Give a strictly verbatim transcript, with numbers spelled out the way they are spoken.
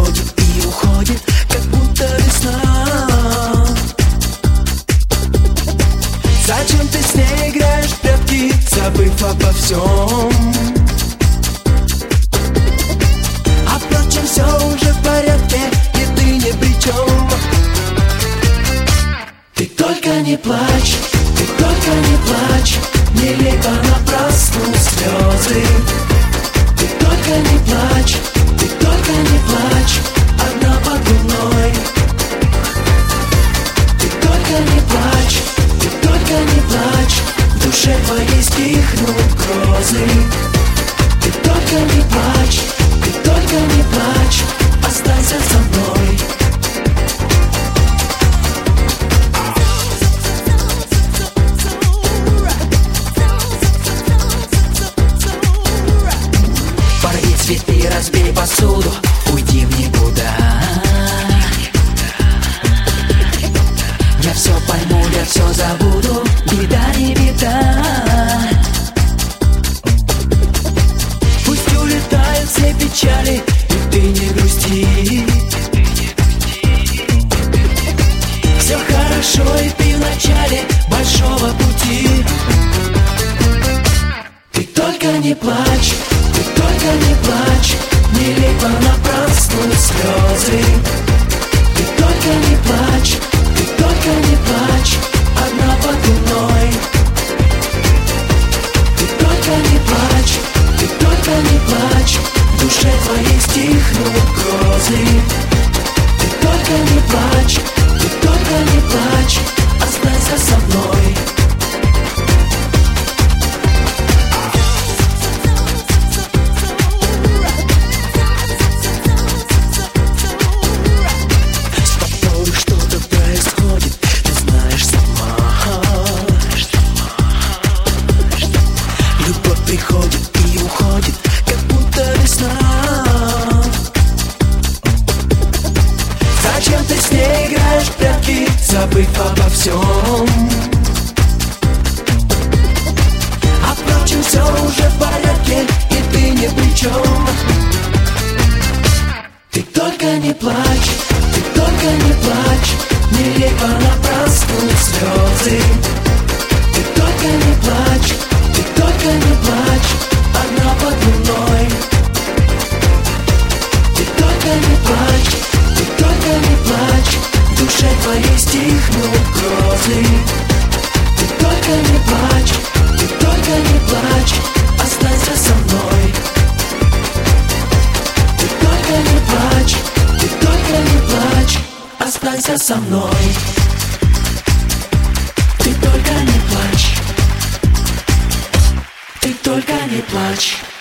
приходит и уходит, как будто весна. Зачем ты с ней играешь в прятки, забыв обо всем? А впрочем, все уже в порядке, и ты ни при чем. Ты только не плачь, ты только не плачь, не лей понапрасну слезы. Ты только не плачь, ты только не плачь, одна под луной. Ты только не плачь, ты только не плачь, в душе твоей стихнут грозы. Ты только не плачь, ты только не плачь, останься со мной. Порви цветы, разбей посуду, уйди в никуда. Я все пойму, я все забуду, беда не беда. Пусть улетают все печали, и ты не грусти. Все хорошо, и ты в начале большого пути. Ты только не плачь, ты только не плачь, не лей понапрасну слезы. Ты только не плачь, ты только не плачь, одна под луной. Ты только не плачь, ты только не плачь, в душе твоей стихнут грозы. Ты только не плачь, ты только не плачь, останься со мной. Приходит и уходит, как будто весна. Зачем ты с ней играешь в прятки, забыв обо всем? А впрочем, все уже в порядке, и ты ни при чем. Ты только не плачь, ты только не плачь, не лей понапрасну слезы. Ты только не плачь, ты только не плачь, одна под луной. Ты только не плачь, ты только не плачь, в душе твоей стихнут грозы. Ты только не плачь, ты только не плачь, останься со мной. Ты только не плачь, ты только не плачь, останься со мной. Ты только не плачь, ты только не плачь.